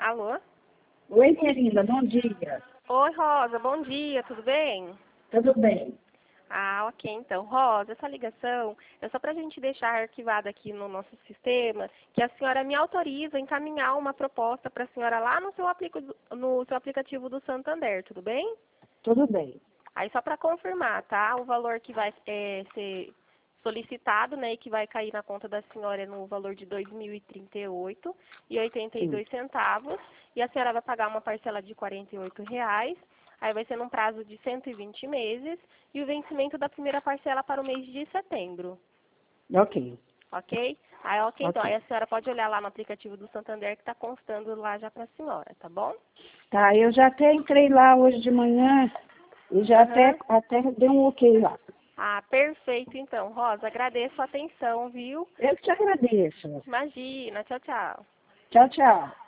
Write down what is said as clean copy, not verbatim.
Alô? Oi, minha linda, bom dia. Oi, Rosa, bom dia, tudo bem? Tudo bem? Ah, ok, então. Rosa, essa ligação é só para a gente deixar arquivada aqui no nosso sistema que a senhora me autoriza a encaminhar uma proposta para a senhora lá no seu aplicativo do Santander, tudo bem? Tudo bem. Aí só para confirmar, tá? O valor que vai ser solicitado, né, e que vai cair na conta da senhora é no valor de R$ 2.038,82. E a senhora vai pagar uma parcela de R$ 48,00. Aí vai ser num prazo de 120 meses. E o vencimento da primeira parcela para o mês de setembro. Ok. Ok? Aí, ok, então. Aí Ok. a senhora pode olhar lá no aplicativo do Santander que está constando lá já para a senhora, tá bom? Tá, eu já até entrei lá hoje de manhã e já até Aham. dei um ok lá. Ah, perfeito, então. Rosa, agradeço a atenção, viu? Eu te agradeço. Imagina. Tchau, tchau. Tchau, tchau.